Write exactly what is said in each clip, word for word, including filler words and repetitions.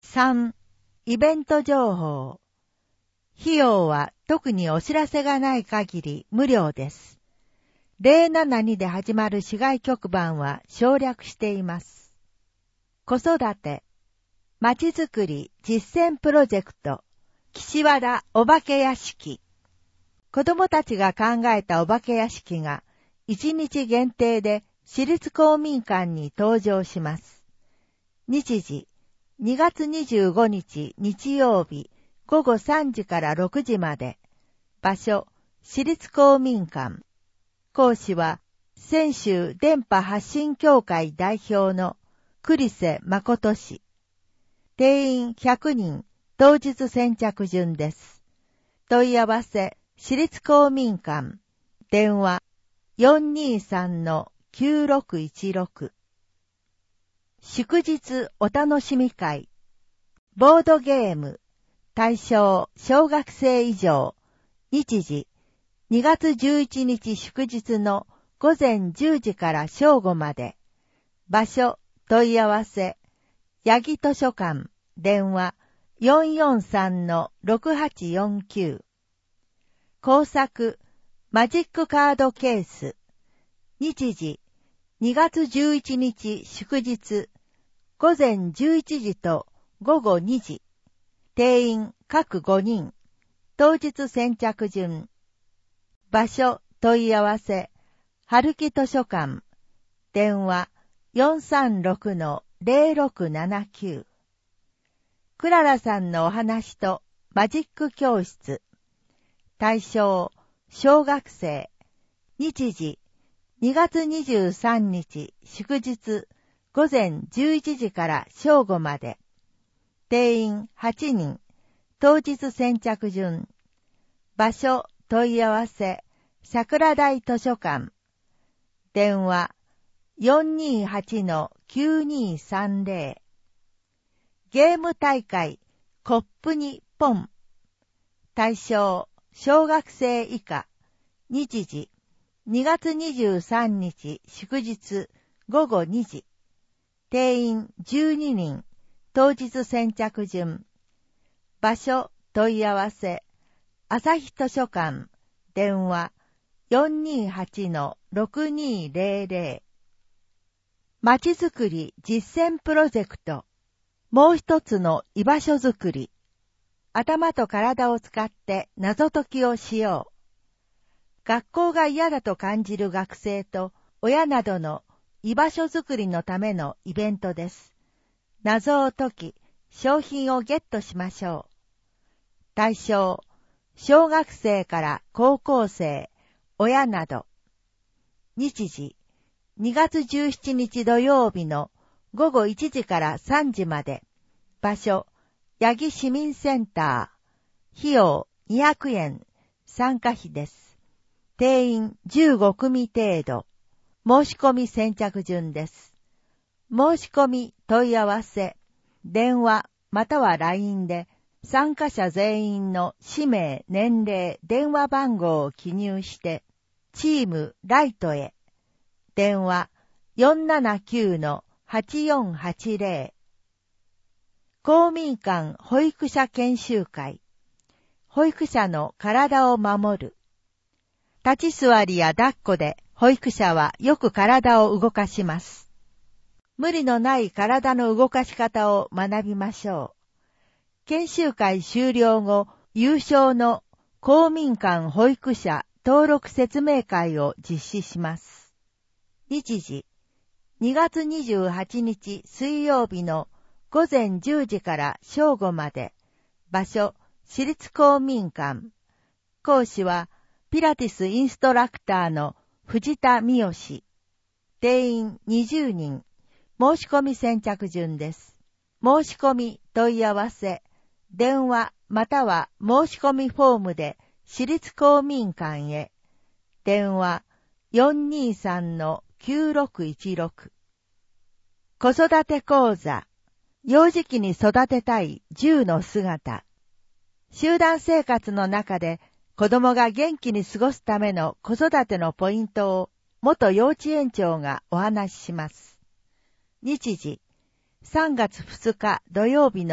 さん、イベント情報。費用は特にお知らせがない限り無料です。ゼロななにで始まる市外局番は省略しています。子育て、まちづくり実践プロジェクト、岸和田お化け屋敷。子供たちが考えたお化け屋敷がいちにち限定で市立公民館に登場します。日時、にがつにじゅうごにち日曜日ごごさんじからろくじまで。場所、市立公民館。講師は、泉州電波発信協会代表の栗瀬誠氏。定員ひゃくにん、当日先着順です。問い合わせ、市立公民館。電話、よんにーさんのきゅうろくいちろく。祝日お楽しみ会。ボードゲーム。対象、小学生以上。日時、にがつじゅういちにち祝日のごぜんじゅうじから正午まで。場所、問い合わせ。八木図書館。電話、よんよんさんのろくはちよんきゅう。工作、マジックカードケース。日時、にがつじゅういちにち祝日、ごぜんじゅういちじとごごにじ。定員各ごにん。当日先着順。場所問い合わせ。春木図書館。電話 よんさんろくのぜろろくななきゅう。クララさんのお話とマジック教室。対象、小学生。日時、にがつにじゅうさんにち祝日、ごぜんじゅういちじから正午まで。定員はちにん。当日先着順。場所問い合わせ。桜台図書館。電話 よんにーはちのきゅうにーさんぜろ。ゲーム大会コップにポン。対象小学生以下。日時にがつにじゅうさんにち祝日ごごにじ。定員じゅうににん。当日先着順。場所問い合わせ。朝日図書館。電話 よんにーはちのろくにーぜろぜろ。まちづくり実践プロジェクト。もう一つの居場所づくり。頭と体を使って謎解きをしよう。学校が嫌だと感じる学生と親などの居場所づくりのためのイベントです。謎を解き、商品をゲットしましょう。対象、小学生から高校生、親など。日時、にがつじゅうしちにち土曜日のごごいちじからさんじまで。場所、八木市民センター。費用にひゃくえん。参加費です。定員じゅうごくみ程度。申し込み先着順です。申し込み問い合わせ。電話または ライン で参加者全員の氏名、年齢、電話番号を記入して、チームライトへ。電話 よんななきゅうのはちよんはちぜろ。公民館保育者研修会。保育者の体を守る。立ち座りや抱っこで保育者はよく体を動かします。無理のない体の動かし方を学びましょう。研修会終了後、有償の公民館保育者登録説明会を実施します。日時、にがつにじゅうはちにち水曜日のごぜんじゅうじから正午まで。場所、市立公民館。講師は、ピラティスインストラクターの藤田美代。定員にじゅうにん。申し込み先着順です。申し込み問い合わせ。電話または申し込みフォームで市立公民館へ。電話 よんにーさんのきゅうろくいちろく。子育て講座。幼児期に育てたいじゅうの姿。集団生活の中で子供が元気に過ごすための子育てのポイントを元幼稚園長がお話しします。日時、さんがつふつか土曜日の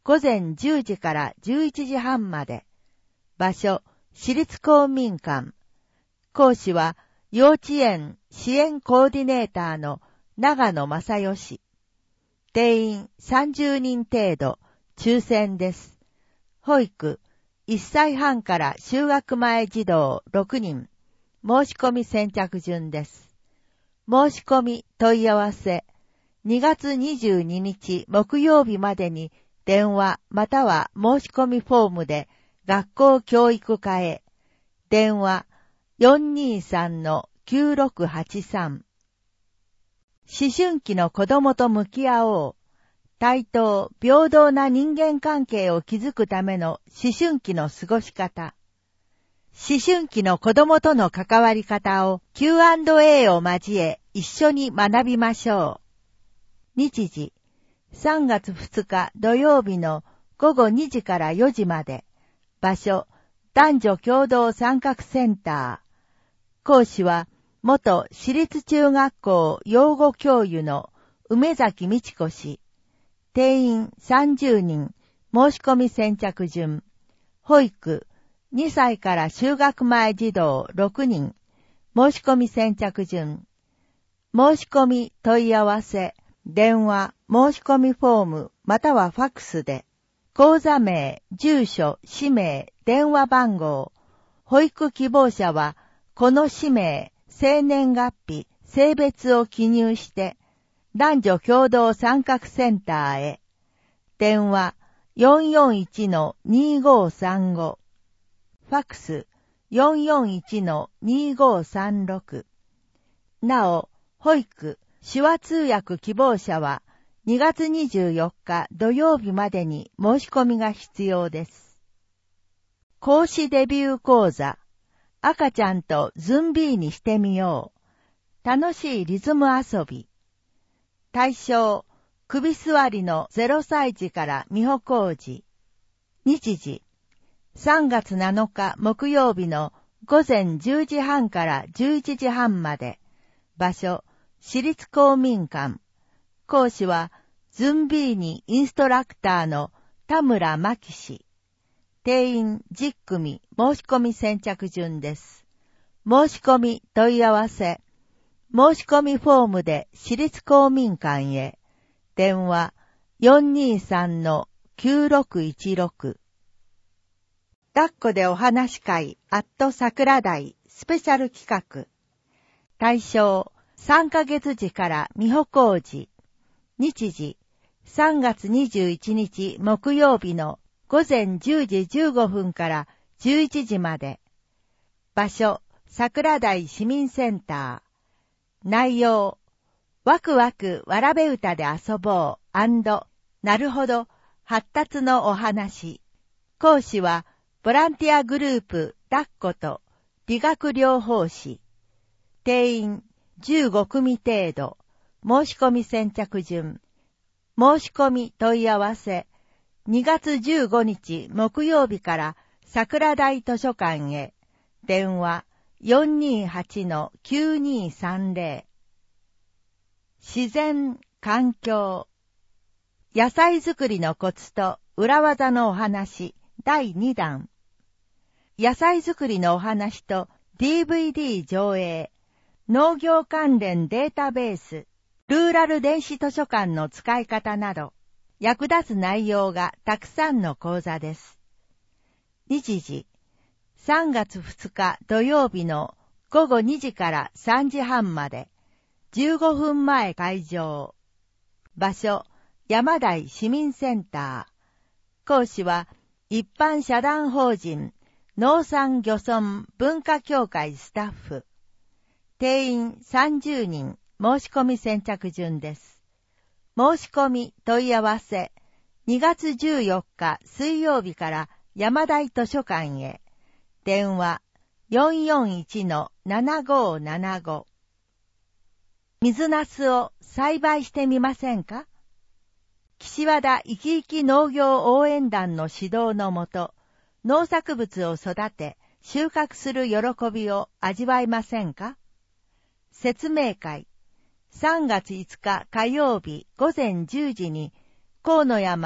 午前じゅうじからじゅういちじはんまで。場所、私立公民館。講師は、幼稚園支援コーディネーターの長野正義。定員さんじゅうにん程度、抽選です。保育、いっさいはんから就学前児童ろくにん。申し込み先着順です。申し込み問い合わせ、にがつにじゅうににち木曜日までに電話または申し込みフォームで学校教育課へ。電話 よんにーさんのきゅうろくはちさん。思春期の子供と向き合おう。対等、平等な人間関係を築くための思春期の過ごし方。思春期の子供との関わり方を キューアンドエー を交え一緒に学びましょう。日時、さんがつふつか土曜日のごごにじからよじまで。場所、男女共同参画センター。講師は、元私立中学校養護教諭の梅崎美智子氏。定員さんじゅうにん、申し込み先着順。保育、にさいから就学前児童ろくにん。申し込み先着順。申し込み問い合わせ、電話、申し込みフォーム、またはファックスで。講座名、住所、氏名、電話番号。保育希望者は、この氏名、生年月日、性別を記入して、男女共同参画センターへ。電話 よんよんいちのにごさんご。ファックス よんよんいちのにごさんろく。なお、保育、手話通訳希望者はにがつにじゅうよっか土曜日までに申し込みが必要です。講師デビュー講座、赤ちゃんとズンビーにしてみよう。楽しいリズム遊び。対象、首座りのゼロさい児から美穂小路。日時、さんがつなのか木曜日のごぜんじゅうじはんからじゅういちじはんまで。場所、私立公民館。講師は、ズンビーニインストラクターの田村真紀氏。定員じゅっくみ、申し込み先着順です。申し込み問い合わせ。申し込みフォームで私立公民館へ。電話 よんにーさんのきゅうろくいちろく。抱っこでお話会アット桜台スペシャル企画。対象さんかげつじから美穂小路。日時さんがつにじゅういちにち木曜日のごぜんじゅうじじゅうごふんからじゅういちじまで。場所桜台市民センター。内容、ワクワクわらべ歌で遊ぼう&なるほど発達のお話。講師はボランティアグループ抱っこと理学療法士。定員じゅうごくみ程度。申し込み先着順。申し込み問い合わせ。にがつじゅうごにち木曜日から桜台図書館へ。電話 よんにーはちのきゅうにーさんぜろ。自然、環境。野菜作りのコツと裏技のお話だいにだん。野菜作りのお話と ディーブイディー 上映。農業関連データベース。ルーラル電子図書館の使い方など、役立つ内容がたくさんの講座です。日時、さんがつふつか土曜日のごごにじからさんじはんまで。じゅうごふんまえ開場。場所、山台市民センター。講師は、一般社団法人、農産漁村文化協会スタッフ。定員さんじゅうにん、申し込み先着順です。申し込み問い合わせ。にがつじゅうよっか水曜日から山台図書館へ。電話 よんよんいちのななごななご。水ナスを栽培してみませんか？岸和田いきいき農業応援団の指導のもと、農作物を育て収穫する喜びを味わいませんか？説明会。さんがついつか火曜日ごぜんじゅうじに河野山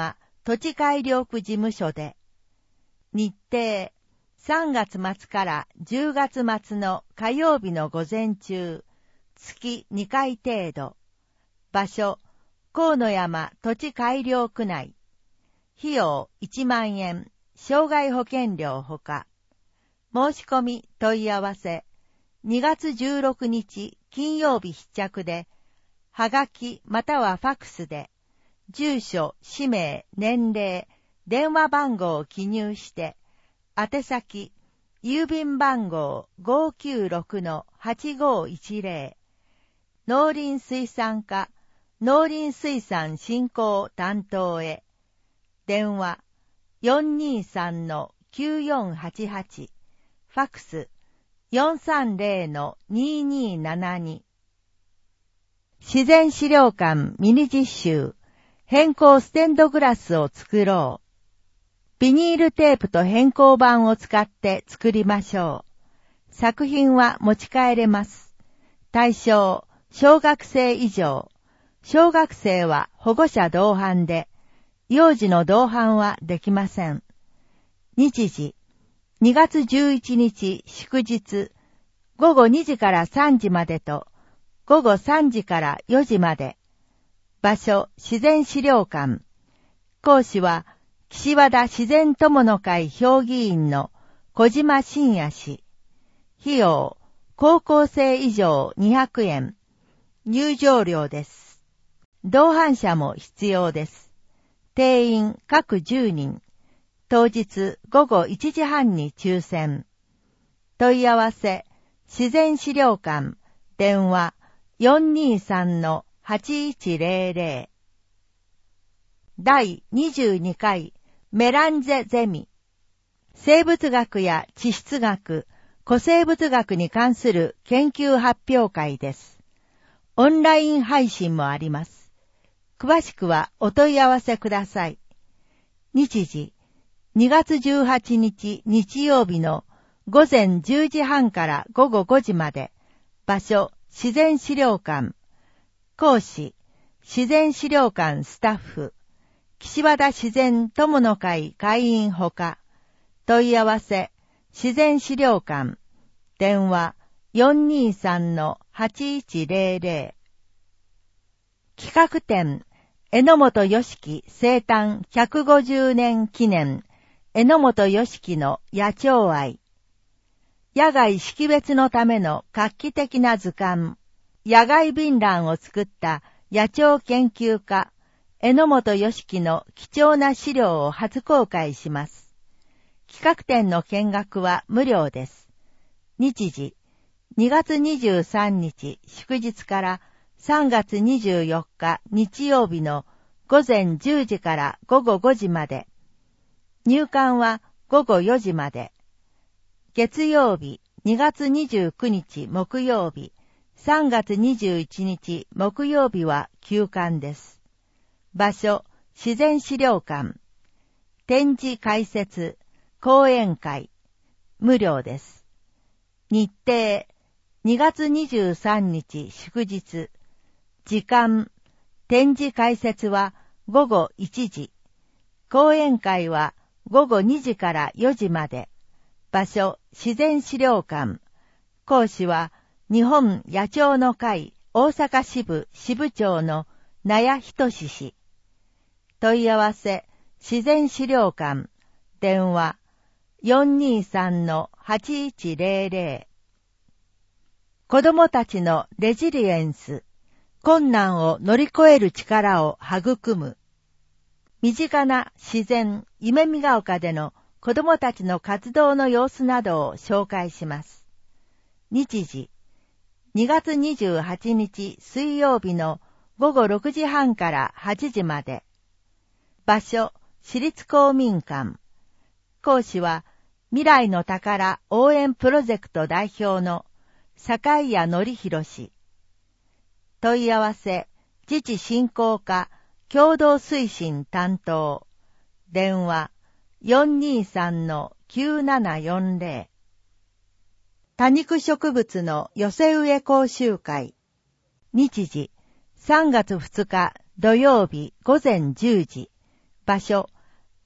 土地改良区事務所で、日程、さんがつ末からじゅうがつ末の火曜日の午前中、月にかい程度。場所、河野山土地改良区内。費用いちまんえん、障害保険料ほか。申し込み問い合わせ、にがつじゅうろくにち金曜日必着で、はがきまたはファクスで、住所、氏名、年齢、電話番号を記入して、宛先、郵便番号 ごーきゅうろくのはちごーいちぜろ、農林水産課、農林水産振興担当へ。電話 よんにーさんのきゅうよんはちはち、ファクス よんさんぜろのにーにーななに。自然資料館ミニ実習、変更ステンドグラスを作ろう。ビニールテープと変更板を使って作りましょう。作品は持ち帰れます。対象、小学生以上。小学生は保護者同伴で、幼児の同伴はできません。日時、にがつじゅういちにち祝日、ごごにじからさんじまでと、ごごさんじからよじまで。場所、自然資料館。講師は、岸和田自然友の会評議員の小島信也氏。費用、高校生以上にひゃくえん。入場料です。同伴者も必要です。定員各じゅうにん。当日ごごいちじはんに抽選。問い合わせ、自然資料館、電話 よんにーさんのはちいちぜろぜろ。だいにじゅうにかいメランゼゼミ。生物学や地質学、古生物学に関する研究発表会です。オンライン配信もあります。詳しくはお問い合わせください。日時、にがつじゅうはちにち日曜日のごぜんじゅうじはんからごごごじまで。場所、自然資料館。講師、自然資料館スタッフ。岸和田自然友の会会員ほか。問い合わせ、自然資料館。電話 よんにーさんのはちいちぜろぜろ。企画展、榎本良樹生誕ひゃくごじゅうねん記念、榎本良樹の野鳥愛。野外識別のための画期的な図鑑、野外便覧を作った野鳥研究家、榎本良樹の貴重な資料を初公開します。企画展の見学は無料です。日時、にがつにじゅうさんにち祝日からさんがつにじゅうよっか日曜日のごぜんじゅうじからごごごじまで。入館はごごよじまで。月曜日、にがつにじゅうくにち木曜日、さんがつにじゅういちにち木曜日は休館です。場所、自然資料館。展示解説、講演会。無料です。日程、にがつにじゅうさんにち祝日。時間、展示解説はごごいちじ。講演会はごごにじからよじまで。場所、自然資料館。講師は日本野鳥の会大阪支部支部長の納谷仁氏。問い合わせ、自然資料館。電話 よんにーさんのはちいちぜろぜろ。子供たちのレジリエンス。困難を乗り越える力を育む。身近な自然、夢見ヶ丘での子供たちの活動の様子などを紹介します。日時、にがつにじゅうはちにち水曜日のごごろくじはんからはちじまで。場所、市立公民館。講師は、未来の宝応援プロジェクト代表の坂井谷典弘氏。問い合わせ、自治振興課共同推進担当。電話 よんにーさんのきゅうななよんぜろ。多肉植物の寄せ植え講習会。日時、さんがつふつか土曜日ごぜんじゅうじ。場所、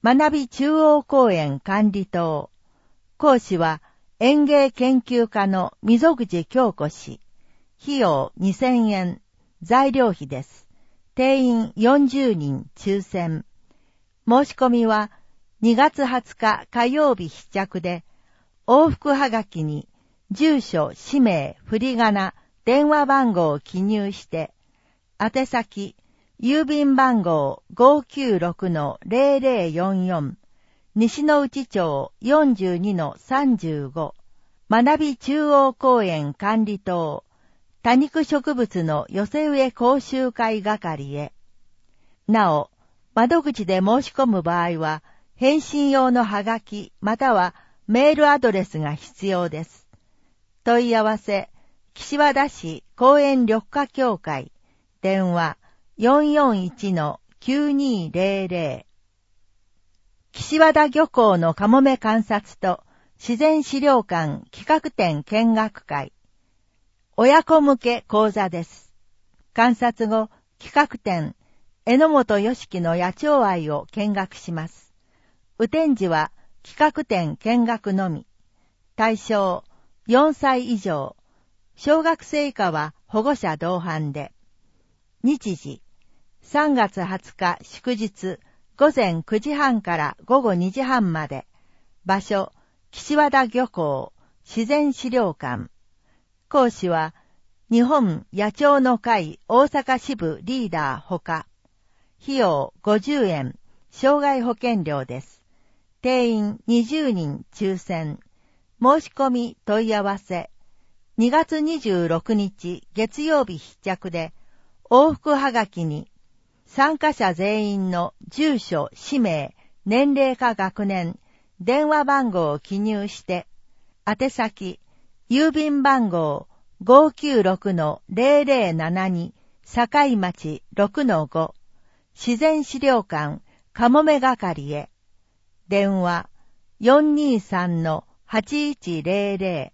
学び中央公園管理棟。講師は園芸研究家の溝口京子氏。費用にせんえん。材料費です。定員よんじゅうにん抽選。申し込みはにがつはつか火曜日必着で、往復はがきに住所、氏名、振り仮名、電話番号を記入して、宛先、郵便番号 ごーきゅうろくのぜろぜろよんよん、西の内町 よんじゅうにのさんじゅうご、学び中央公園管理棟、多肉植物の寄せ植え講習会係へ。なお、窓口で申し込む場合は、返信用のはがきまたはメールアドレスが必要です。問い合わせ、岸和田市公園緑化協会、電話 よんよんいちのきゅうにーぜろぜろ。岸和田漁港のカモメ観察と自然資料館企画展見学会。親子向け講座です。観察後、企画展、榎本良樹の野鳥愛を見学します。雨天時は企画展見学のみ。対象、よんさい以上。小学生以下は保護者同伴で。日時、さんがつはつか祝日、ごぜんくじはんからごごにじはんまで。場所、岸和田漁港、自然資料館。講師は、日本野鳥の会大阪支部リーダーほか。費用ごじゅうえん、障害保険料です。定員にじゅうにん抽選。申し込み問い合わせ。にがつにじゅうろくにち月曜日必着で、往復はがきに、参加者全員の住所、氏名、年齢か学年、電話番号を記入して、宛先、郵便番号 ごーきゅうろくのぜろぜろななに 境町 ろくのご 自然資料館かもめ係へ。電話 よんにーさんのはちいちぜろぜろ。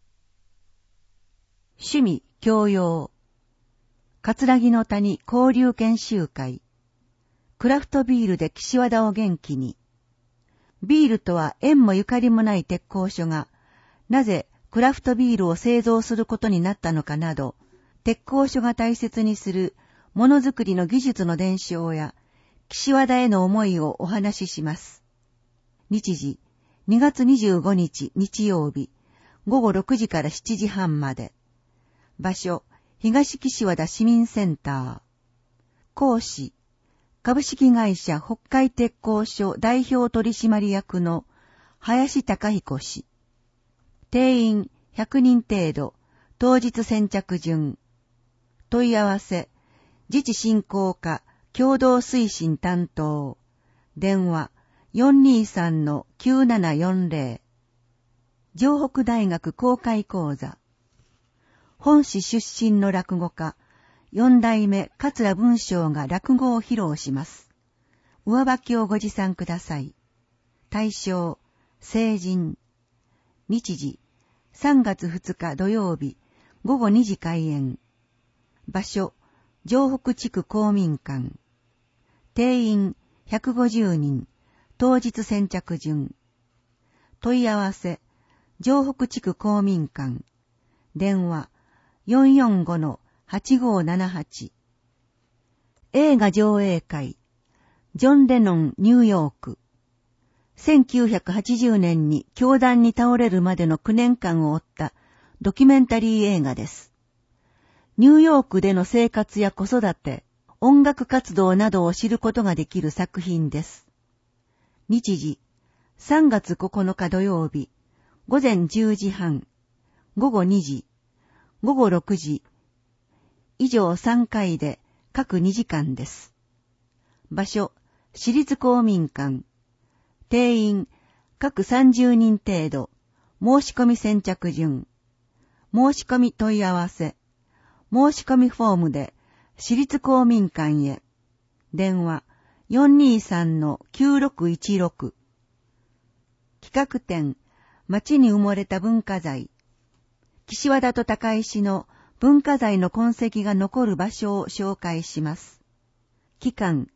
趣味教養葛城の谷交流研修会。クラフトビールで岸和田を元気に。ビールとは縁もゆかりもない鉄工所が、なぜクラフトビールを製造することになったのかなど、鉄工所が大切にするものづくりの技術の伝承や、岸和田への思いをお話しします。日時、にがつにじゅうごにち日曜日、ごごろくじからしちじはんまで。場所、東岸和田市民センター。講師、株式会社北海鉄工所代表取締役の林貴彦氏。定員ひゃくにん程度、当日先着順。問い合わせ、自治振興課共同推進担当。電話 よんにーさんのきゅうななよんぜろ。城北大学公開講座。本市出身の落語家、四代目桂文章が落語を披露します。上履きをご持参ください。対象、成人。日時、さんがつふつか土曜日、ごごにじ開演。場所、城北地区公民館。定員ひゃくごじゅうにん、当日先着順。問い合わせ、城北地区公民館。電話、よんよんごのはちごーななはち。映画上映会、ジョン・レノンニューヨーク。せんきゅうひゃくはちじゅうねんに凶弾に倒れるまでのきゅうねんかんを追ったドキュメンタリー映画です。ニューヨークでの生活や子育て、音楽活動などを知ることができる作品です。日時、さんがつここのか土曜日、ごぜんじゅうじはん、ごごにじ、ごごろくじ、以上さんかいで各にじかんです。場所、市立公民館。定員、各さんじゅうにん程度。申し込み先着順。申し込み問い合わせ。申し込みフォームで、市立公民館へ。電話、よんにーさんのきゅうろくいちろく。企画展、街に埋もれた文化財。岸和田と高石の文化財の痕跡が残る場所を紹介します。期間、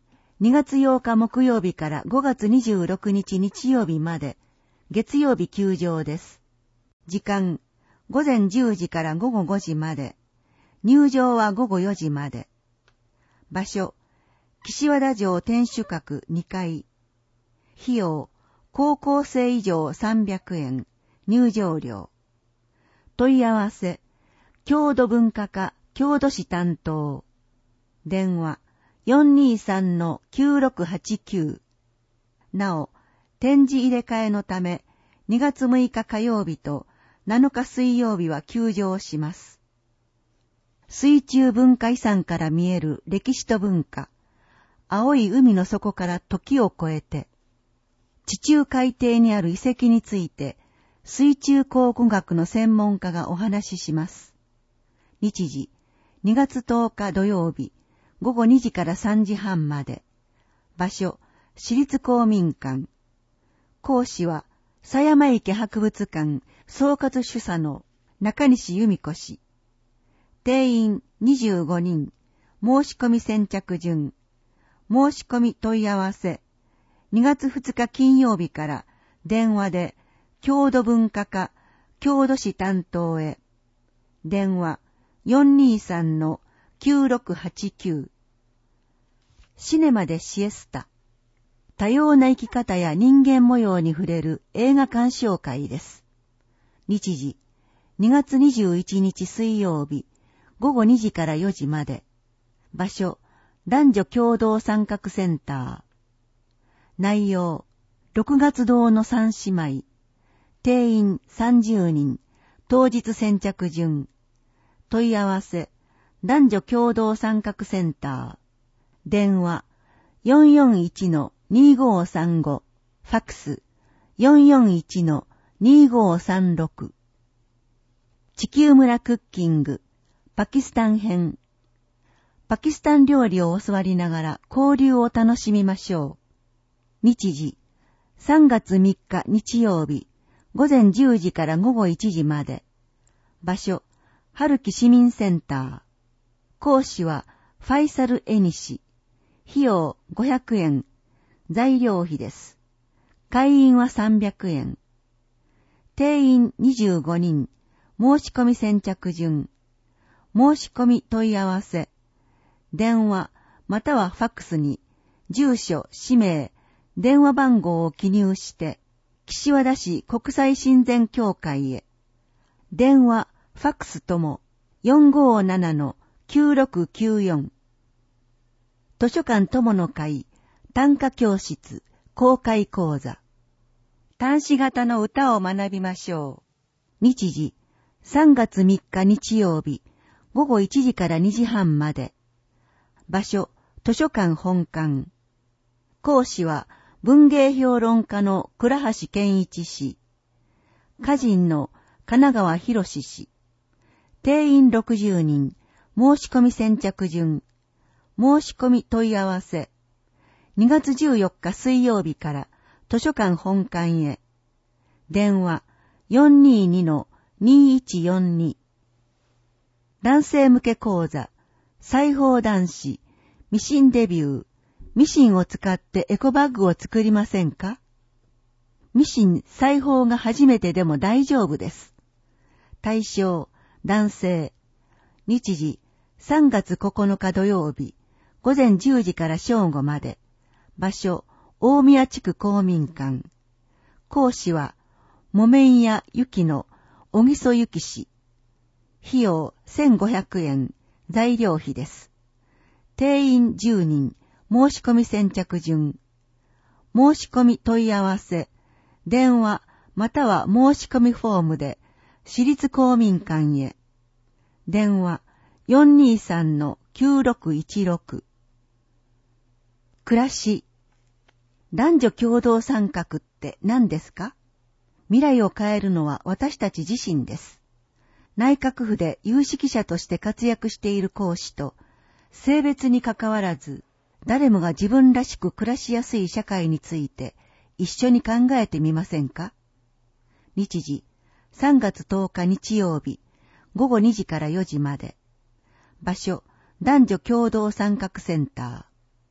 にがつようか木曜日からごがつにじゅうろくにち日曜日まで、月曜日休場です。時間、ごぜんじゅうじからごごごじまで。入場はごごよじまで。場所、岸和田城天守閣にかい。費用、高校生以上さんびゃくえん。入場料。問い合わせ、郷土文化課郷土市担当。電話、よんにーさんのきゅうろくはちきゅう。なお、展示入れ替えのため、にがつむいか火曜日となのか水曜日は休場します。水中文化遺産から見える歴史と文化。青い海の底から時を超えて。地中海底にある遺跡について、水中考古学の専門家がお話しします。日時、にがつとおか土曜日、ごごにじからさんじはんまで。場所、市立公民館。講師は、狭山池博物館総括主査の中西由美子氏。定員にじゅうごにん。申し込み先着順。申し込み問い合わせ。にがつふつか金曜日から電話で郷土文化課郷土市担当へ。電話 よんにーさんのきゅうろくはちきゅう。シネマでシエスタ。多様な生き方や人間模様に触れる映画鑑賞会です。日時、にがつにじゅういちにち水曜日、ごごにじからよじまで。場所、男女共同参画センター。内容、六月堂の三姉妹。定員さんじゅうにん。当日先着順。問い合わせ、男女共同参画センター。電話、よんよんいちのにごーさんご。ファックス、よんよんいちのにごーさんろく。地球村クッキング、パキスタン編。パキスタン料理を教わりながら交流を楽しみましょう。日時、さんがつみっか日曜日、ごぜんじゅうじからごごいちじまで。場所、春木市民センター。講師は、ファイサルエニシ。費用ごひゃくえん。材料費です。会員はさんびゃくえん。定員にじゅうごにん。申し込み先着順。申し込み問い合わせ。電話、またはファックスに、住所、氏名、電話番号を記入して、岸和田市国際親善協会へ。電話、ファックスとも、よんごーななのきゅうろくきゅうよん。図書館友の会、短歌教室、公開講座。短詩型の歌を学びましょう。日時、さんがつみっか日曜日、ごごいちじからにじはんまで。場所、図書館本館。講師は、文芸評論家の倉橋健一氏。歌人の神奈川博氏。定員ろくじゅうにん。申し込み先着順。申し込み問い合わせ。にがつじゅうよっか水曜日から図書館本館へ。電話 よんにーにのにーいちよんに。男性向け講座。裁縫男子。ミシンデビュー。ミシンを使ってエコバッグを作りませんか？ミシン、裁縫が初めてでも大丈夫です。対象、男性。日時、さんがつここのか土曜日、ごぜんじゅうじから正午まで。場所、大宮地区公民館。講師は、木綿屋ゆきの小木曽ゆき氏。費用せんごひゃくえん、材料費です。定員じゅうにん。申し込み先着順。申し込み問い合わせ。電話または申し込みフォームで市立公民館へ。電話 よんにーさんのきゅうろくいちろく。暮らし。男女共同参画って何ですか？未来を変えるのは私たち自身です。内閣府で有識者として活躍している講師と、性別にかかわらず、誰もが自分らしく暮らしやすい社会について一緒に考えてみませんか？日時、さんがつとおか日曜日、ごごにじからよじまで。場所、男女共同参画センター。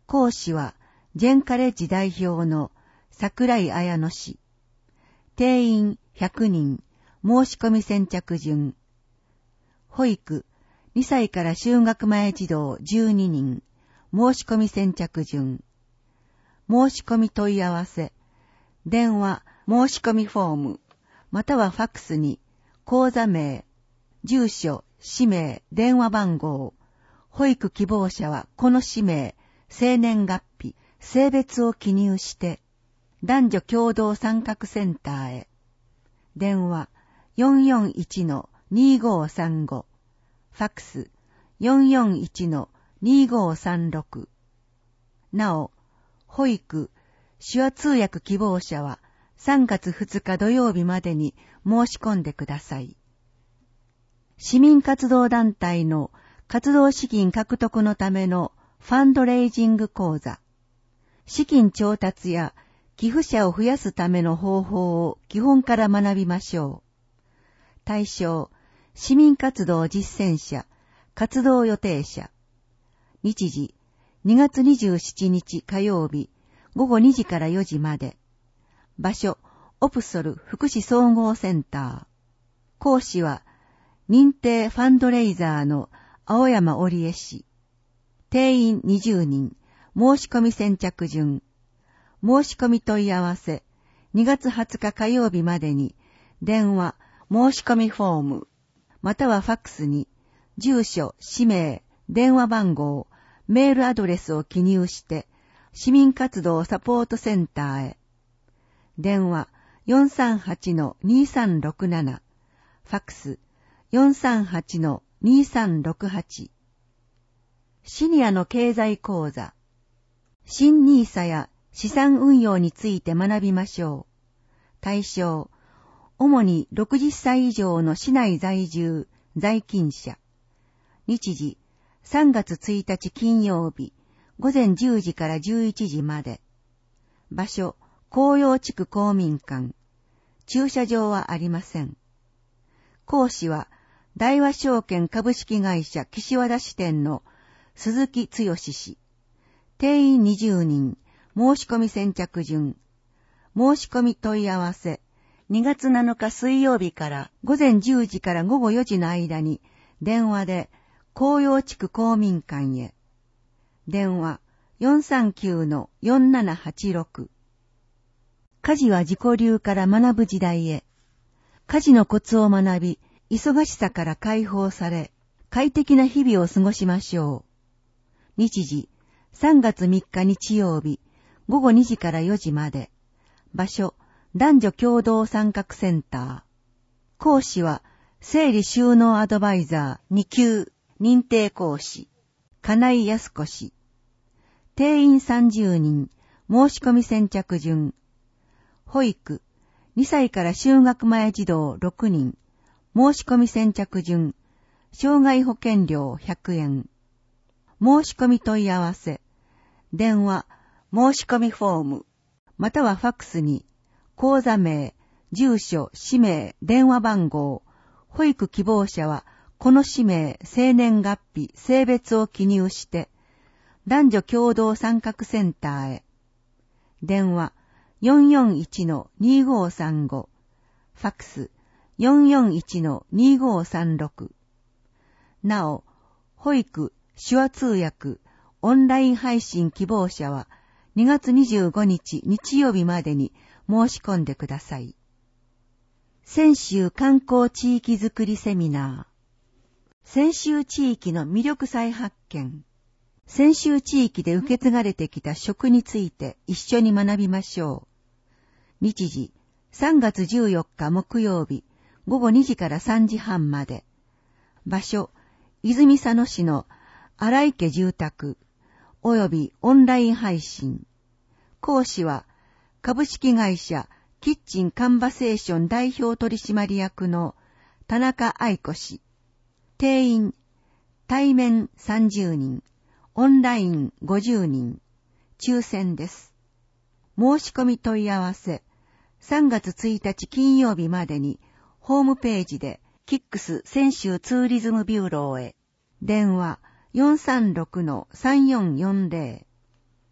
講師は、ジェンカレッジ代表の桜井彩乃氏。定員ひゃくにん、申し込み先着順。保育、にさいから就学前児童じゅうににん、申し込み先着順。申し込み問い合わせ、電話、申し込みフォーム、またはファックスに、口座名、住所、氏名、電話番号、保育希望者はこの氏名、生年月日、性別を記入して、男女共同参画センターへ。電話 よんよんいちのにごさんご、ファックス よんよんいちのにごさんろく。なお、保育、手話通訳希望者はさんがつふつか土曜日までに申し込んでください。市民活動団体の活動資金獲得のためのファンドレイジング講座。資金調達や寄付者を増やすための方法を基本から学びましょう。対象、市民活動実践者、活動予定者。日時、にがつにじゅうしちにち火曜日、ごごにじからよじまで。場所、オプソル福祉総合センター。講師は、認定ファンドレイザーの青山織江氏。定員にじゅうにん、申し込み先着順。申し込み問い合わせ、にがつはつか火曜日までに、電話、申し込みフォーム、またはファックスに、住所、氏名、電話番号、メールアドレスを記入して、市民活動サポートセンターへ。電話 よんさんはちのにさんろくなな、ファックス よんさんはちのにさんろくはち。シニアの経済講座。新ニーサや資産運用について学びましょう。対象、主にろくじゅっさい以上の市内在住、在勤者。日時、さんがつついたち金曜日、ごぜんじゅうじからじゅういちじまで。場所、紅葉地区公民館。駐車場はありません。講師は、大和証券株式会社岸和田支店の鈴木剛氏。定員にじゅうにん、申し込み先着順。申し込み問い合わせ、にがつなのか水曜日からごぜんじゅうじからごごよじの間に電話で紅葉地区公民館へ。電話 よんさんきゅうのよんななはちろく。家事は自己流から学ぶ時代へ。家事のコツを学び、忙しさから解放され、快適な日々を過ごしましょう。日時、さんがつみっか日曜日、ごごにじからよじまで。場所、男女共同参画センター。講師は、整理収納アドバイザーにきゅう認定講師、金井康子氏。定員さんじゅうにん、申し込み先着順。保育、にさいから就学前児童ろくにん、申し込み先着順。障害保険料ひゃくえん。申し込み問い合わせ、電話、申し込みフォーム、またはファックスに、口座名、住所、氏名、電話番号、保育希望者は、この氏名、生年月日、性別を記入して、男女共同参画センターへ。電話、よんよんいちのにごさんご、ファックス、よんよんいちのにごさんろく。なお、保育、手話通訳、オンライン配信希望者は、にがつにじゅうごにち日曜日までに申し込んでください。泉州観光地域づくりセミナー。泉州地域の魅力再発見。泉州地域で受け継がれてきた食について一緒に学びましょう。日時、さんがつじゅうよっか木曜日、ごごにじからさんじはんまで。場所、泉佐野市の荒井家住宅、およびオンライン配信。講師は、株式会社キッチンカンバセーション代表取締役の田中愛子氏。定員、対面さんじゅうにん、オンラインごじゅうにん、抽選です。申し込み問い合わせ、さんがつついたち金曜日までに、ホームページで、キックス泉州ツーリズムビューローへ。電話 よんさんろくのさんよんよんぜろ。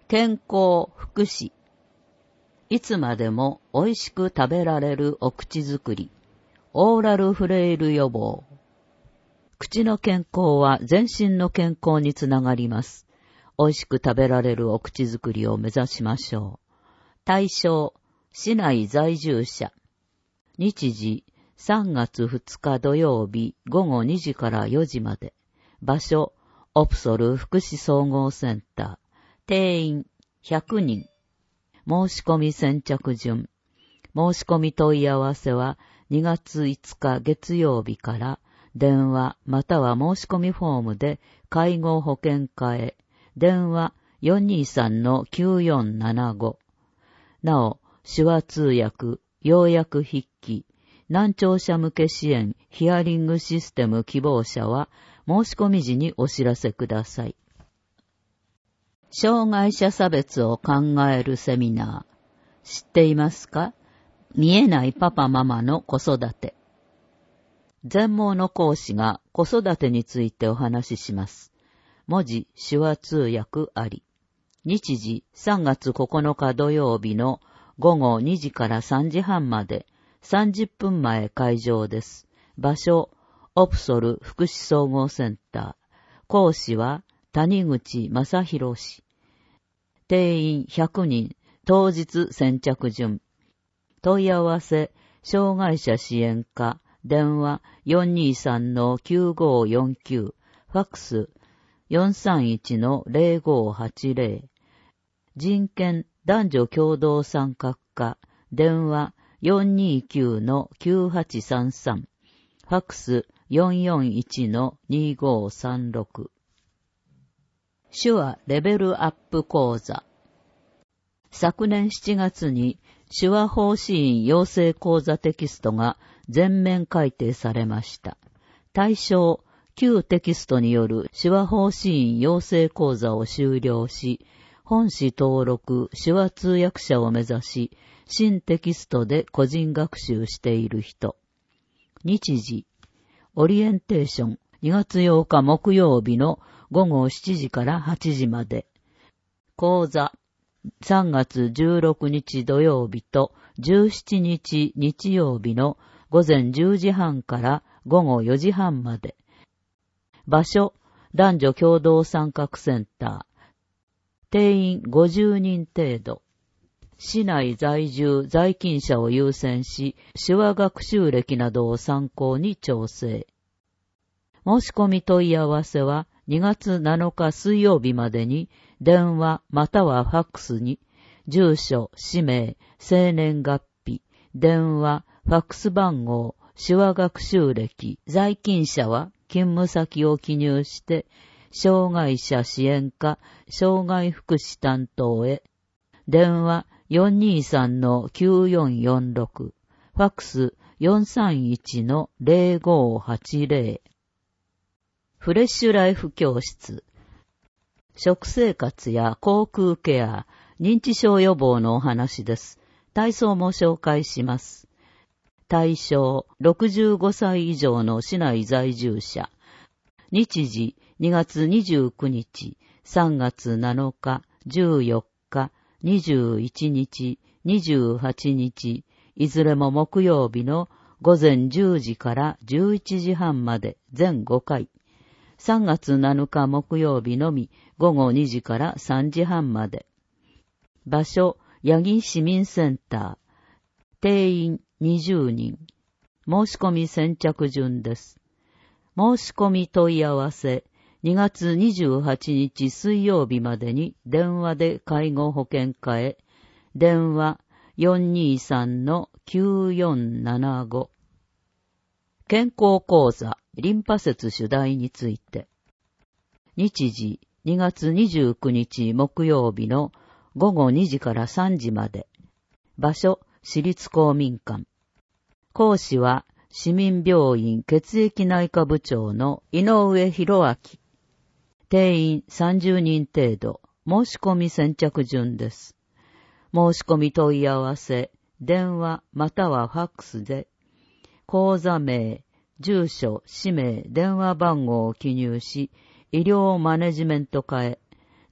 健康福祉。いつまでも美味しく食べられるお口づくり。オーラルフレイル予防。口の健康は全身の健康につながります。美味しく食べられるお口づくりを目指しましょう。対象、市内在住者。日時、さんがつふつか土曜日ごごにじからよじまで。場所、オプソル福祉総合センター。定員ひゃくにん。申し込み先着順。申し込み問い合わせはにがついつか月曜日から電話または申し込みフォームで介護保険課へ。電話 よんにさんのきゅうよんななご。なお、手話通訳、要約筆記、難聴者向け支援ヒアリングシステム希望者は申し込み時にお知らせください。障害者差別を考えるセミナー。知っていますか？見えないパパママの子育て。全盲の講師が子育てについてお話しします。文字、手話通訳あり。日時さんがつここのか土曜日のごごにじからさんじはんまで、さんじゅっぷんまえ会場です。場所、オプソル福祉総合センター。講師は谷口正弘氏。定員ひゃくにん、当日先着順。問い合わせ、障害者支援課、電話 よんにさんのきゅうごよんきゅう、ファックス よんさんいちのゼロごはちゼロ。人権男女共同参画課、電話 よんにきゅうのきゅうはちさんさん、ファックス よんよんいちのにごさんろく。手話レベルアップ講座。昨年しちがつに手話法師院養成講座テキストが全面改訂されました。対象、旧テキストによる手話法師院養成講座を修了し、本誌登録手話通訳者を目指し、新テキストで個人学習している人。日時、オリエンテーションにがつようか木曜日のごごしちじからはちじまで。講座、さんがつじゅうろくにち土曜日とじゅうしちにち日曜日のごぜんじゅうじはんからごごよじはんまで。場所、男女共同参画センター。定員ごじゅうにん程度。市内在住在勤者を優先し、手話学習歴などを参考に調整。申し込み問い合わせはにがつなのか水曜日までに電話またはファックスに住所、氏名、生年月日、電話、ファックス番号、手話学習歴、在勤者は勤務先を記入して障害者支援課、障害福祉担当へ。電話 よんにさんのきゅうよんよんろく、ファックス よんさんいちのゼロごはちゼロ。フレッシュライフ教室。食生活や口腔ケア、認知症予防のお話です。体操も紹介します。対象、ろくじゅうごさい以上の市内在住者。日時、にがつにじゅうくにち、さんがつなのか、じゅうよっか、にじゅういちにち、にじゅうはちにち、いずれも木曜日のごぜんじゅうじからじゅういちじはんまで全ごかい。さんがつなのか木曜日のみごごにじからさんじはんまで。場所、八木市民センター。定員にじゅうにん。申し込み先着順です。申し込み問い合わせ、にがつにじゅうはちにち水曜日までに電話で介護保険課へ。電話 よんにさんのきゅうよんななご。健康講座、リンパ節主題について。日時、にがつにじゅうくにち木曜日のごごにじからさんじまで。場所、市立公民館。講師は、市民病院血液内科部長の井上博明。定員さんじゅうにん程度、申し込み先着順です。申し込み問い合わせ、電話またはファックスで、講座名、住所、氏名、電話番号を記入し、医療マネジメント課へ。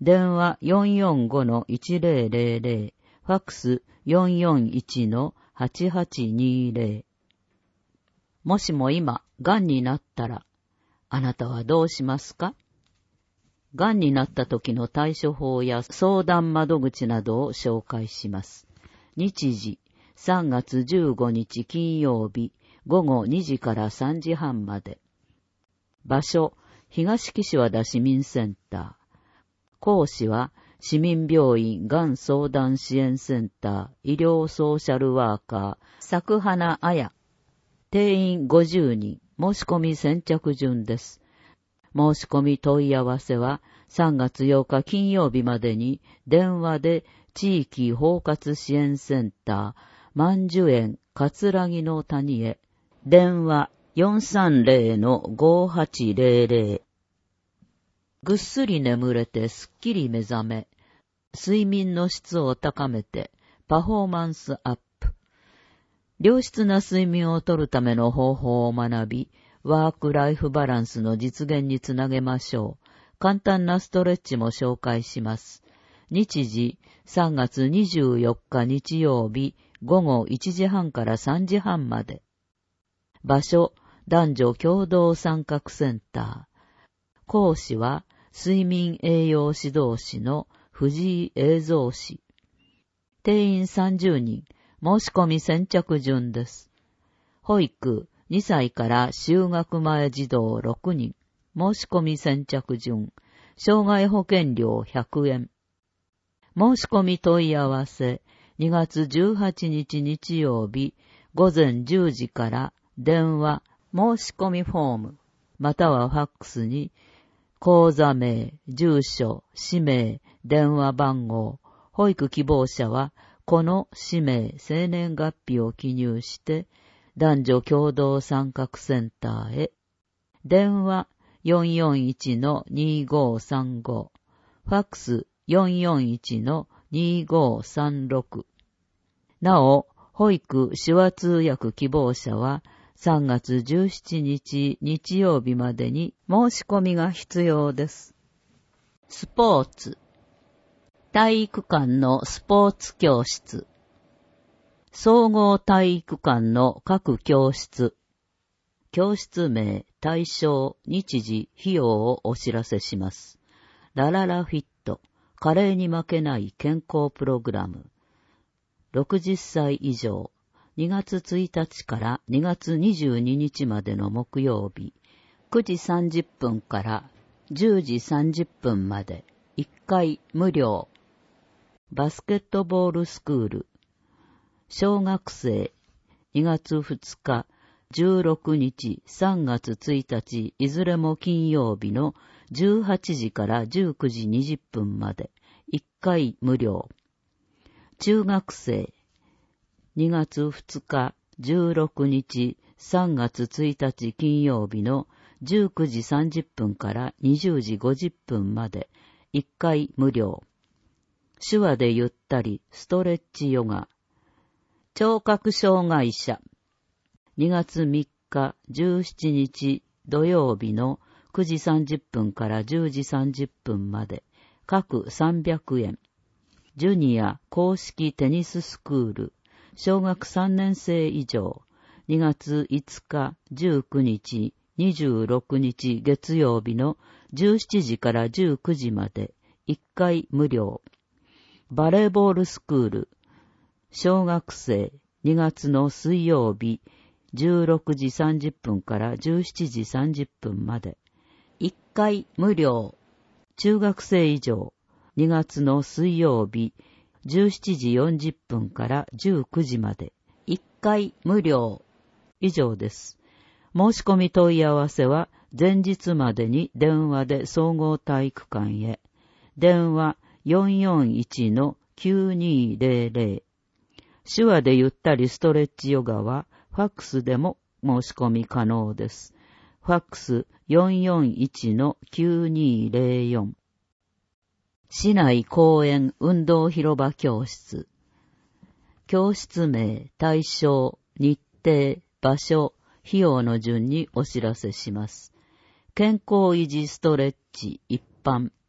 電話 よんよんごのいちぜろぜろぜろ、ファックス よんよんいちのはちはちにぜろ。もしも今、癌になったら、あなたはどうしますか？癌になった時の対処法や相談窓口などを紹介します。日時、さんがつじゅうごにち金曜日、ごごにじからさんじはんまで。場所、東岸和田市民センター。講師は、市民病院がん相談支援センター医療ソーシャルワーカー、作花彩。定員ごじゅうにん、申し込み先着順です。申し込み問い合わせはさんがつようか金曜日までに電話で地域包括支援センター万寿園桂木の谷へ電話 よんさんぜろのごはちぜろぜろ。ぐっすり眠れてすっきり目覚め、睡眠の質を高めてパフォーマンスアップ。良質な睡眠をとるための方法を学び、ワークライフバランスの実現につなげましょう。簡単なストレッチも紹介します。日時、さんがつにじゅうよっか日曜日、ごごいちじはんからさんじはんまで。場所、男女共同参画センター。講師は、睡眠栄養指導士の藤井栄三氏。定員さんじゅうにん、申し込み先着順です。保育、にさいから就学前児童ろくにん、申し込み先着順、障害保険料ひゃくえん。申し込み問い合わせ、にがつじゅうはちにち日曜日、ごぜんじゅうじから電話、申し込みフォーム、またはファックスに、口座名、住所、氏名、電話番号、保育希望者は、この氏名、生年月日を記入して、男女共同参画センターへ。電話 よんよんいちのにごさんご。ファックス よんよんいちのにごさんろく。なお、保育手話通訳希望者はさんがつじゅうしちにち日曜日までに申し込みが必要です。スポーツ。体育館のスポーツ教室。総合体育館の各教室。教室名、対象、日時、費用をお知らせします。ラララフィット、加齢に負けない健康プログラム。ろくじゅっさい以上、にがつついたちからにがつにじゅうににちまでの木曜日、くじさんじゅっぷんからじゅうじさんじゅっぷんまで、いっかい無料。バスケットボールスクール。小学生、にがつふつか、じゅうろくにち、さんがつついたち、いずれも金曜日のじゅうはちじからじゅうくじにじゅっぷんまで、いっかい無料。中学生、にがつふつか、じゅうろくにち、さんがつついたち金曜日のじゅうくじさんじゅっぷんからにじゅうじごじゅっぷんまで、いっかい無料。手話でゆったりストレッチヨガ。聴覚障害者。にがつみっかじゅうしちにち土曜日のくじさんじゅっぷんからじゅうじさんじゅっぷんまで、各さんびゃくえん。ジュニア公式テニススクール。小学さんねんせい以上。にがついつかじゅうくにちにじゅうろくにち月曜日のじゅうしちじからじゅうくじまで、いっかい無料。バレーボールスクール。小学生、にがつの水曜日、じゅうろくじさんじゅっぷんからじゅうしちじさんじゅっぷんまで。いっかい無料。中学生以上、にがつの水曜日、じゅうしちじよんじゅっぷんからじゅうくじまで。いっかい無料。以上です。申し込み問い合わせは、前日までに電話で総合体育館へ。電話 よんよんいちのきゅうにぜろぜろ。手話でゆったりストレッチヨガはファックスでも申し込み可能です。ファックス よんよんいちのきゅうにぜろよん。市内公園運動広場教室。教室名、対象、日程、場所、費用の順にお知らせします。健康維持ストレッチ一般。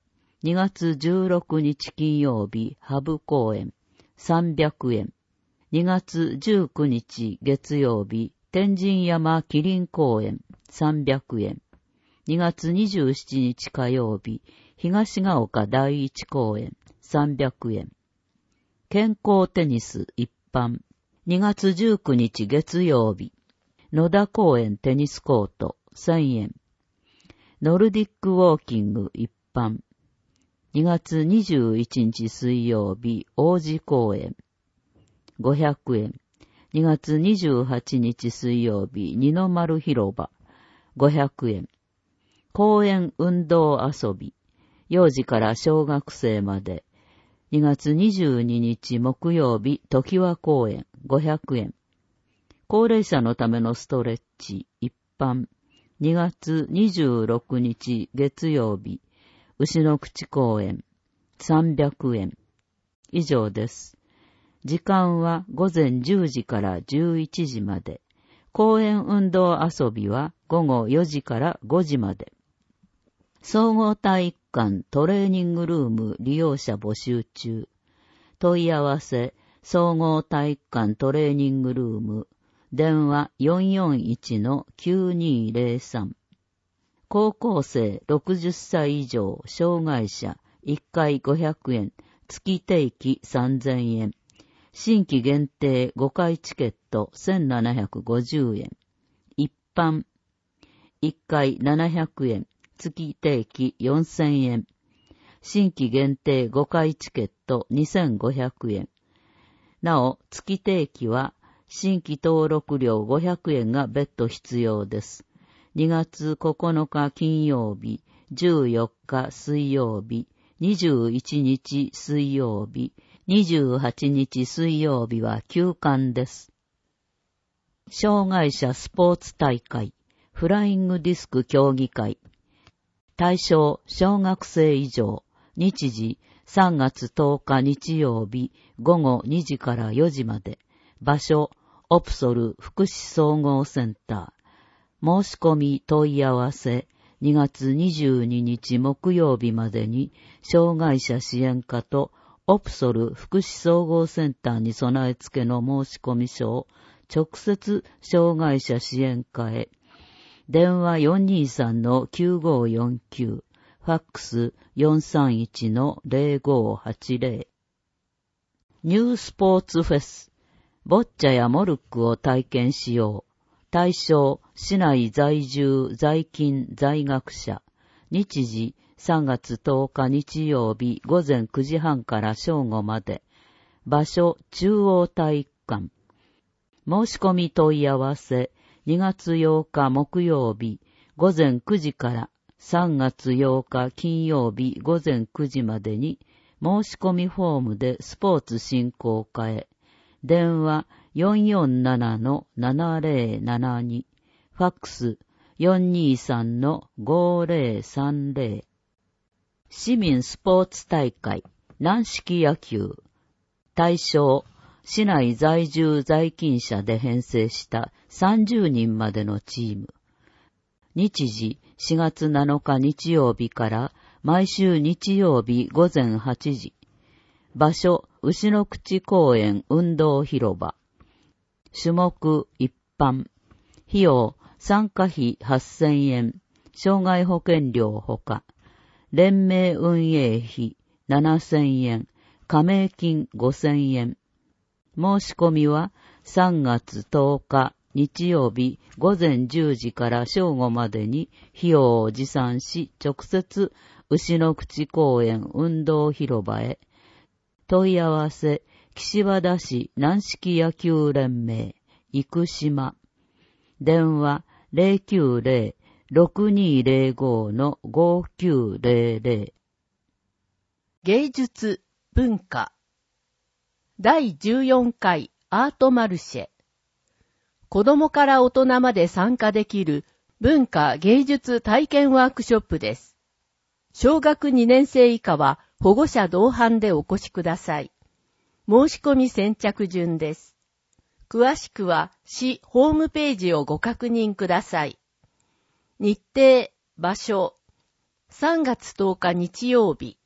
にがつじゅうろくにち金曜日、ハブ公演、さんびゃくえん。にがつじゅうくにち月曜日、天神山麒麟公演、さんびゃくえん。にがつにじゅうしちにち火曜日、東が丘第一公演、さんびゃくえん。健康テニス一般、にがつじゅうくにち月曜日、野田公園テニスコート、せんえん。ノルディックウォーキング一般、にがつにじゅういちにち水曜日、王子公園、ごひゃくえん。にがつにじゅうはちにち水曜日、二の丸広場、ごひゃくえん。公園運動遊び、幼児から小学生まで、にがつにじゅうににち木曜日、常盤公園、ごひゃくえん。高齢者のためのストレッチ、一般、にがつにじゅうろくにち月曜日、牛の口公園、さんびゃくえん。以上です。時間はごぜんじゅうじからじゅういちじまで。公園運動遊びはごごよじからごじまで。総合体育館トレーニングルーム利用者募集中。問い合わせ、総合体育館トレーニングルーム、電話 よんよんいちのきゅうにーぜろさん。高校生ろくじゅっさい以上障害者いっかいごひゃくえん、月定期さんぜんえん。新規限定ごかいチケットせんななひゃくごじゅうえん。一般、いっかいななひゃくえん、月定期よんせんえん。新規限定ごかいチケットにせんごひゃくえん。なお、月定期は新規登録料ごひゃくえんが別途必要です。にがつここのか金曜日、じゅうよっか水曜日、にじゅういちにち水曜日、にじゅうはちにち水曜日は休館です。障害者スポーツ大会、フライングディスク競技会。対象、小学生以上。日時、さんがつとおか日曜日、ごごにじからよじまで。場所、オプソル福祉総合センター。申し込み問い合わせ、にがつにじゅうににち木曜日までに、障害者支援課とオプソル福祉総合センターに備え付けの申し込み書を直接障害者支援課へ。電話 よんにーさんのきゅうごよんきゅう、ファックス よんさんいちのぜろごはちぜろ。ニュースポーツフェス、ボッチャやモルックを体験しよう。対象、市内在住、在勤、在学者。日時、さんがつとおか日曜日ごぜんくじはんから正午まで。場所、中央体育館。申し込み問い合わせ、にがつようか木曜日ごぜんくじからさんがつようか金曜日ごぜんくじまでに申し込みフォームでスポーツ振興課へ。電話 よんよんななのななぜろななに、ファックス よんにーさんのごぜろさんぜろ。市民スポーツ大会軟式野球。対象、市内在住在勤者で編成したさんじゅうにんまでのチーム。日時、しがつなのか日曜日から毎週日曜日ごぜんはちじ。場所、牛の口公園運動広場。種目、一般。費用、参加費はっせんえん。障害保険料ほか。連盟運営費ななせんえん。加盟金ごせんえん。申し込みはさんがつとおか日曜日ごぜんじゅうじから正午までに費用を持参し直接牛の口公園運動広場へ。問い合わせ、岸和田市軟式野球連盟、生島。電話 ゼロきゅうゼロ ろくにーぜろご のごきゅうぜろぜろ。 芸術、文化。だいじゅうよんかいアートマルシェ。子供から大人まで参加できる文化芸術体験ワークショップです。小学にねん生以下は保護者同伴でお越しください。申し込み先着順です。詳しくは市ホームページをご確認ください。日程、場所、さんがつとおか日曜日、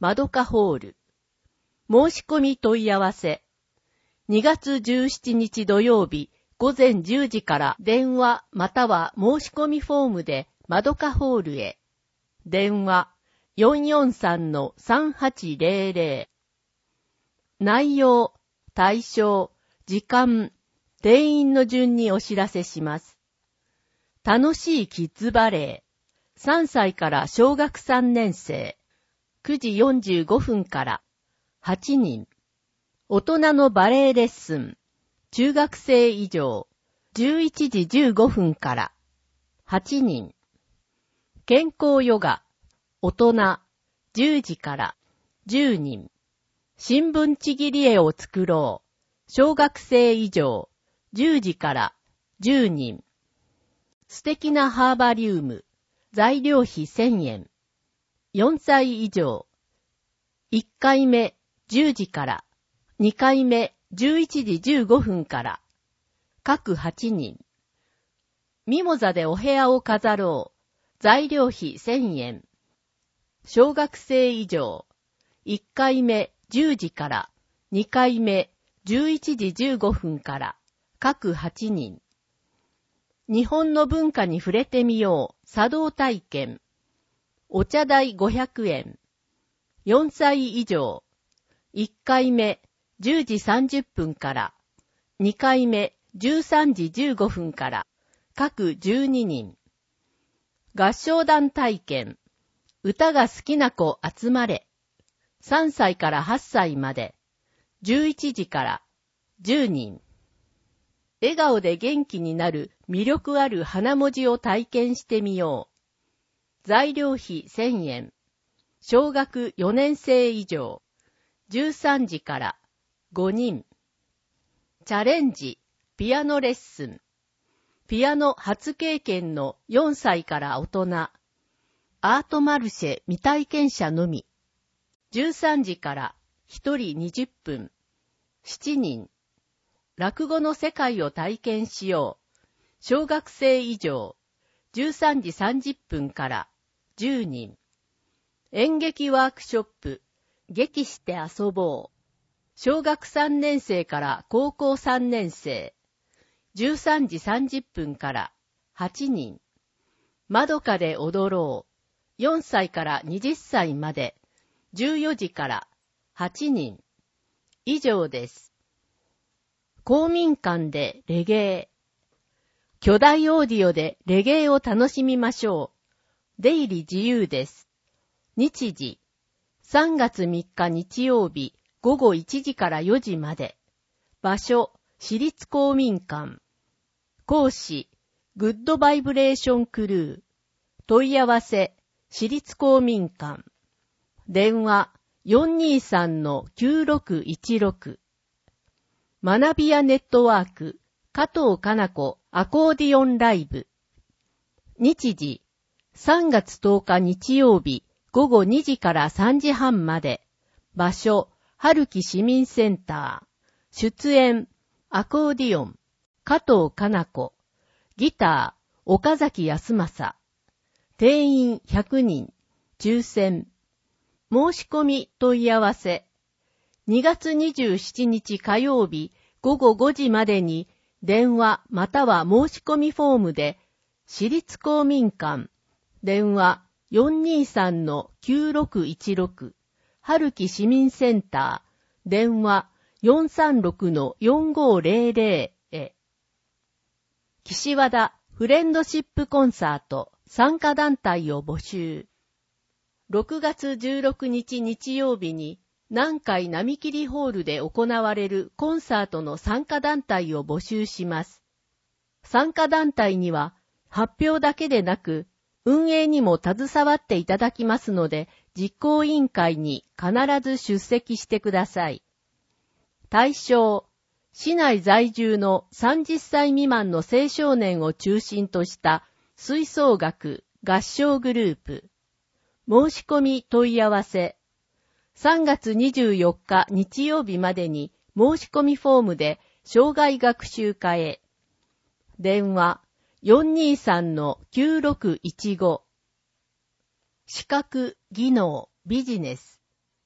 まどかホール。申し込み問い合わせ。にがつじゅうしちにち土曜日ごぜんじゅうじから電話または申し込みフォームでまどかホールへ。電話 よんよんさんのさんはちぜろぜろ。内容、対象、時間、定員の順にお知らせします。楽しいキッズバレー。さんさいから小学さんねんせい。くじよんじゅうごふんからはちにん。大人のバレエレッスン。中学生以上。じゅういちじじゅうごふんからはちにん。健康ヨガ。大人。じゅうじからじゅうにん。新聞ちぎり絵を作ろう。小学生以上。じゅうじからじゅうにん。素敵なハーバリウム。材料費せんえん。よんさい以上。いっかいめじゅうじから、にかいめじゅういちじじゅうごふんから、各はちにん。ミモザでお部屋を飾ろう。材料費せんえん。小学生以上。いっかいめじゅうじから、にかいめじゅういちじじゅうごふんから、各はちにん。日本の文化に触れてみよう。茶道体験。お茶代ごひゃくえん。よんさい以上。いっかいめじゅうじさんじゅっぷんから、にかいめじゅうさんじじゅうごふんから、各じゅうににん。合唱団体験。歌が好きな子集まれ。さんさいからはっさいまで。じゅういちじからじゅうにん。笑顔で元気になる魅力ある花文字を体験してみよう。材料費せんえん。小学よねんせい以上。じゅうさんじからごにん。チャレンジ、ピアノレッスン。ピアノ初経験のよんさいから大人。アートマルシェ未体験者のみ。じゅうさんじからひとりにじゅっぷん。しちにん。落語の世界を体験しよう。小学生以上。じゅうさんじさんじゅっぷんからじゅうにん。演劇ワークショップ。劇して遊ぼう。小学さんねんせいから高校さんねんせい。じゅうさんじさんじゅっぷんからはちにん。まどかで踊ろう。よんさいからはたちまで。じゅうよじからはちにん。以上です。公民館でレゲエ。巨大オーディオでレゲエを楽しみましょう。出入り自由です。日時。さんがつみっか日曜日ごごいちじからよじまで。場所、私立公民館。講師、グッドバイブレーションクルー。問い合わせ、私立公民館。電話、よんにーさんのきゅうろくいちろく。学びやネットワーク、加藤かな子アコーディオンライブ。日時、さんがつとおか日曜日ごごにじからさんじはんまで。場所、春木市民センター。出演、アコーディオン、加藤かな子。ギター、岡崎康正。定員ひゃくにん。抽選。申し込み問い合わせ。にがつにじゅうしちにち火曜日ごごごじまでに電話または申し込みフォームで私立公民館。電話よんにーさんのきゅうろくいちろく。春木市民センター。電話よんさんろくのよんごぜろぜろへ。岸和田フレンドシップコンサート参加団体を募集。ろくがつじゅうろくにち日曜日に南海並切ホールで行われるコンサートの参加団体を募集します。参加団体には発表だけでなく運営にも携わっていただきますので、実行委員会に必ず出席してください。対象、市内在住のさんじゅっさい未満の青少年を中心とした吹奏楽合唱グループ。申し込み問い合わせ。さんがつにじゅうよっか日曜日までに申し込みフォームで生涯学習科へ。電話よんにーさんのきゅうろくいちご。資格、技能、ビジネス。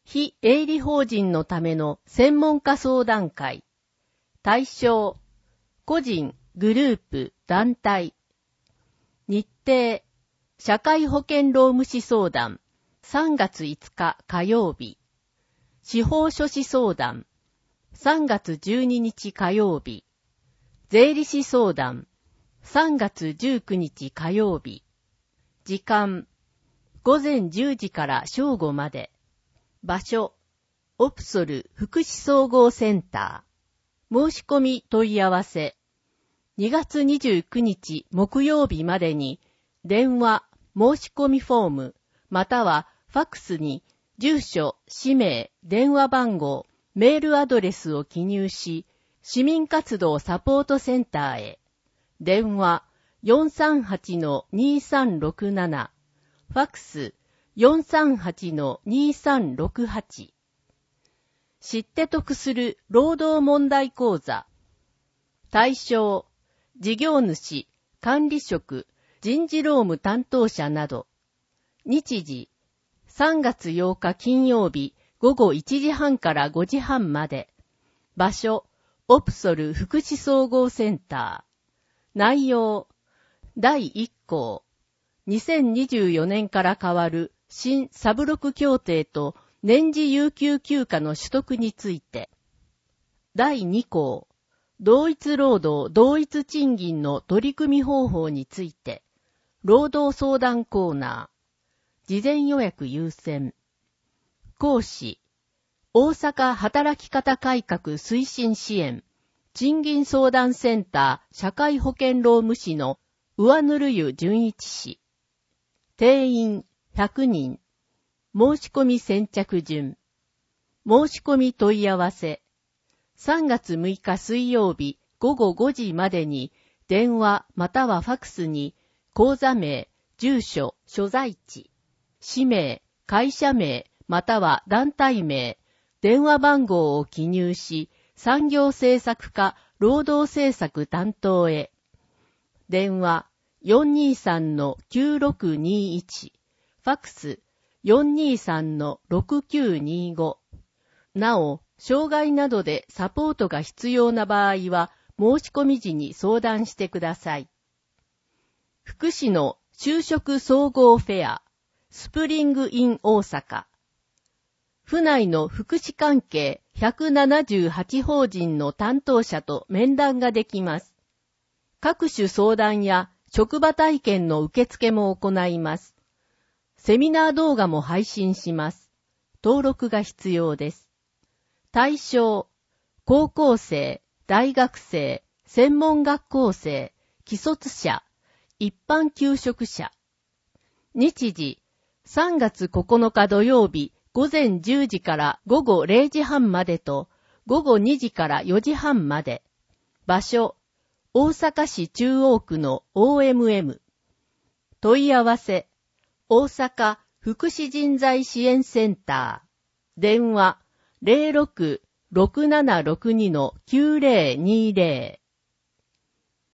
非営利法人のための専門家相談会。対象、個人、グループ、団体。日程、社会保険労務士相談、さんがついつか火曜日。司法書士相談、さんがつじゅうににち火曜日。税理士相談、さんがつじゅうくにち火曜日。時間、ごぜんじゅうじから正午まで。場所、オプソル福祉総合センター。申し込み問い合わせ。にがつにじゅうくにち木曜日までに、電話、申し込みフォーム、またはファックスに、住所、氏名、電話番号、メールアドレスを記入し、市民活動サポートセンターへ。電話 よんさんはちのにさんろくなな、ファックス よんさんはちのにさんろくはち。知って得する労働問題講座。対象、事業主、管理職、人事労務担当者など。日時、さんがつようか金曜日ごごいちじはんからごじはんまで。場所、オプソル福祉総合センター。内容、だいいっこう、にせんにじゅうよねんから変わる新サブロク協定と年次有給休暇の取得について。だいにこう、同一労働同一賃金の取り組み方法について。労働相談コーナー。事前予約優先。講師。大阪働き方改革推進支援。賃金相談センター社会保険労務士の上ぬる湯純一氏。定員ひゃくにん。申し込み先着順。申し込み問い合わせ。さんがつむいか水曜日ごごごじまでに電話またはファックスに口座名、住所、所在地、氏名、会社名または団体名、電話番号を記入し産業政策課労働政策担当へ。電話 よんにさんのきゅうろくにいち、ファックス よんにさんのろくきゅうにご。なお、障害などでサポートが必要な場合は、申し込み時に相談してください。福祉の就職総合フェア、スプリングイン大阪。府内の福祉関係ひゃくななじゅうはち法人の担当者と面談ができます。各種相談や職場体験の受付も行います。セミナー動画も配信します。登録が必要です。対象、高校生、大学生、専門学校生、既卒者、一般求職者。日時、さんがつここのか土曜日ごぜんじゅうじからごごれいじはんまでとごごにじからよじはんまで。場所、大阪市中央区の オーエムエム。問い合わせ、大阪福祉人材支援センター。電話、ゼロろく ろくななろくにのきゅうゼロにゼロ